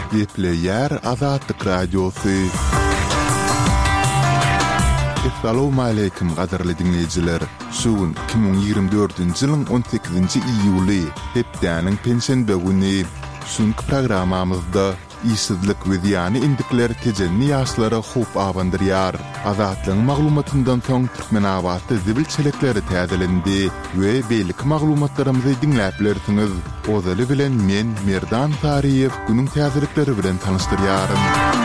Gepleyer Azadlık Radyosu. Assalamu alaykum qadarly dinleyijiler. Şuun 2024-nji ýylyň 18-nji iýuly, hepdäniň pensiýa güni. Şunky programamyzda işsizlik we ziýany indikler tejenni ýaşlara hup awandyrýar. Azatlyň maglumatyndan soň Türkmenabatda zibil çelekleri täzelendi we beýlik maglumatlarymyzy dinläp bilersiňiz. Ozaly bilen men Merdan Tariýew günüň täzelikleri bilen tanyşdyrýarym.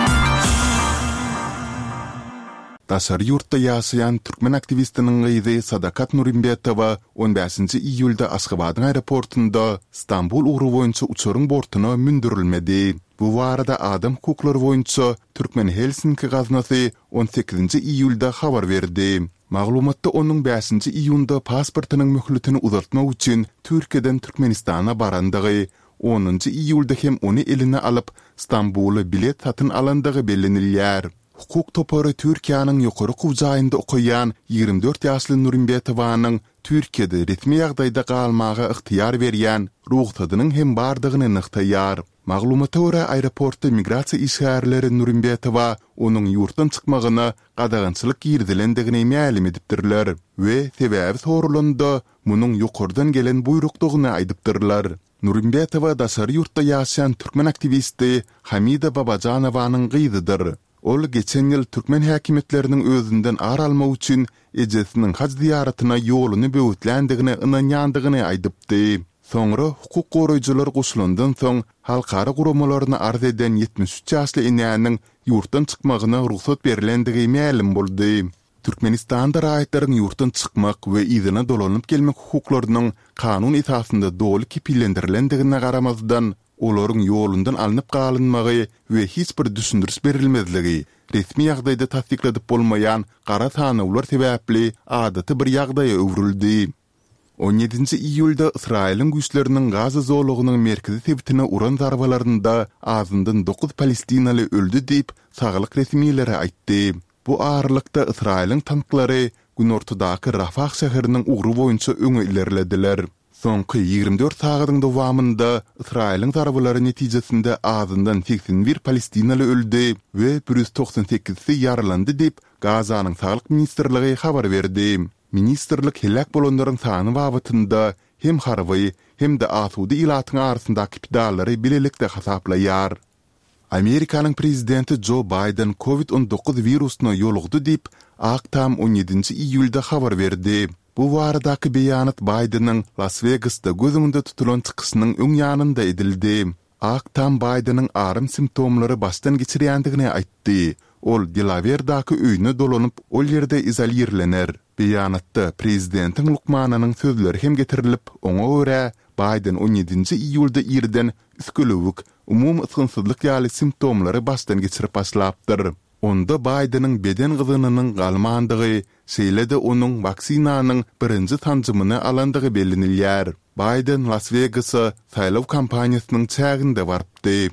Taşar yurtda ýaşaýan türkmen aktivistiniň gyzy Sadakat Nurimbetowa 15-nji iýulda Aşgabatyň aeroportunda Istanbul ugru boýunça uçaryň bortuna mündürilmedi. Bu barada adam hukuklary boýunça Türkmen Helsinki gaznasy 18-nji iýulda habar berdi. Maglumatda onuň 5-nji iýunda pasportynyň möhletini uzatmak üçin Türkiýeden Türkmenistana barandygy, 10-njy iýulda hem ony eline alyp Istanbuly bilet satyn alandygy bellenilýär. Hukuk topary Türkiýanyň ýokary kowjaýynda okuyan 24 ýaşly Nurimbetowanyň Türkiýede resmi ýagdaýda galmaga yktyýar berýän ruhsatynyň hem bardygyny nyktaýar. Maglumata görä aeroportda migrasiýa işgärleri Nurimbetowa onuň ýurtdan çykmagyna gadagançylyk girdilendigini ma'lum edipdirler we sebäbi sorulanda munyň ýokardan gelen buyrukdygyny aýdypdyrlar. Nurimbetowa daşary ýurtda ýaşaýan türkmen aktivisti Hamida Babajanowanyň gyzydyr. Ol geçen ýyl türkmen häkimetleriniň özünden ar almak üçin ejesiniň haç ziýaratyna ýoluny böwütlendigini ynanýandygyny aýdypdy. Soňra hukuk goraýjylar goşulandan soň halkara guramalaryna arz eden 73 ýaşly enäniň ýurtdan çykmagyna ruhsat berilendigi ma'lum boldy. Türkmenistanda raýatlaryň ýurtdan çykmak we izine dolanyp gelmek hukuklarynyň kanun esasynda doly kipillendirilenddigine garamazdan olaryň ýolundan alınıp galynmagy we hiç bir düşündürüş berilmezligi, resmi ýagdaýda tasdikledip bolmaýan gara tanawlar sebäpli adaty bir ýagdaýa öwrüldi. 17-nji iýulda Israýlyň güýçleriniň Gaza zowlugynyň merkezi sebitine uran zarbalarynda azyndan 9 Palestinaly öldü diýip saglyk resmiýetleri aýtdy. Bu ağırlykda Israýlyň tanklary günortadaky Rafah şäheriniň ugru boýunça öňe ilerlediler. Soňky 24 sagatyň dowamında Israýlyň zarbalary netijesinde azyndan 81 Palestinaly öldü we 198-si ýaralandy diýip Gazanyň saglyk ministrligi habar berdi. Ministerlik helak bolanlaryň sany babatynda hem harby hem de asudy ilatyň arasyndaky pidallary bilelikde hasaplaýar. Amerikanyň prezidenti Joe Biden COVID-19 virusyna ýolugdy diýip aktam 17-nji iýulda habar berdi. Bu waradaky beýanat Bidenyň Las Vegasda gözüňde tutulan çykyşynyň öň ýanynda edildi. Aktam Bidenyň arym simptomlary başdan geçirýändigini aýtdy. Ol Delaware'daky öýüne dolanyp ol ýerde izolirlener. Beýanatda prezidentiň lukmanynyň sözleri hem getirilip, oňa görä Biden 17-nji iýulda ýerden üskülewik, umum ysgynsyzlyk ýaly simptomlary başdan geçirip başlapdyr. Onda Bidenyň beden gyzynynyň galmandygy, şeýle-de onuň vaksinanyň birinji tanjymyny alandygy bellenilýär. Biden Las Vegas'a saýlaw kampaniýasynyň çäginde barpdy.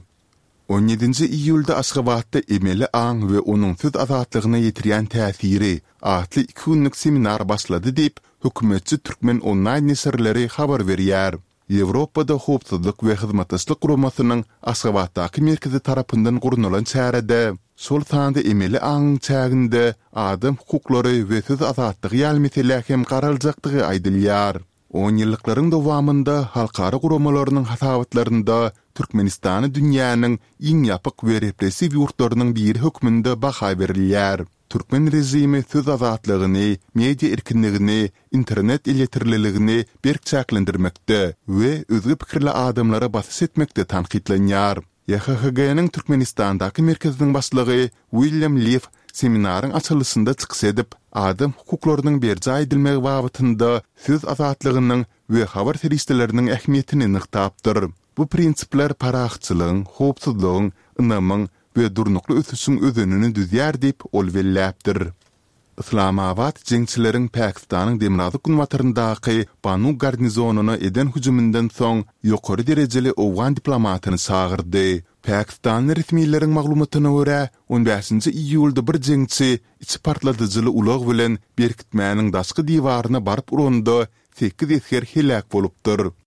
17-nji iýulda Aşgabatda Emeli Aň we onuň söz azatlygyna ýetirýän täsiri atly 2 günlük seminar başlady diýip hökümetçi türkmen online neserleri habar berýär. Ýewropada howpsuzlyk we hyzmatdaşlyk guramasynyň Aşgabatdaky merkezi tarapyndan gurunulan çärede şol sanda Emeli Aň çäginde adam hukuklary we söz azatlygy ýaly meseleler hem garaljakdygy aýdylýar. 10 ýyllyklaryň dowamında halkara guramalarynyň hasabatlarynda Türkmenistany dünýäniň iň ýapyk we repressiw ýurtlarynyň biri hökmünde baha berilýär. Türkmen rejimi söz azatlygyny, media erkinligini, internet iletirliligini berkçäklendirmekde we özgü pikirli adamlara basys etmekde tanqidlenýär. YHHG-nyň Türkmenistandaky merkeziniň başlygy William Leaf seminaryň açylışynda çykyş edip, adam hukuklarynyň berje edilmegi babatynda söz azatlygynyň we habar seriýetleriniň ähmiýetini nykdapdyr. Bu prinsipler paraxçylygyň, howpsuzlygyň, ynamyň we durnukly ösüşüň özünini düzýär diýip ol belläpdir. Islamabad jeňçileriň Pakistanyň Demrazok gunwataryndaky Banu garnizonuny eden hüjümünden soň ýokary derejeli owgan diplomatyny çağırdy. Pakistan resmiýetleriň maglumatyna görä 15-nji iýulda bir jeňçi içi partladyjyly ulag bilen berkitmäniň daşky diýwaryna baryp urandy, 8 esker helak bolupdyr.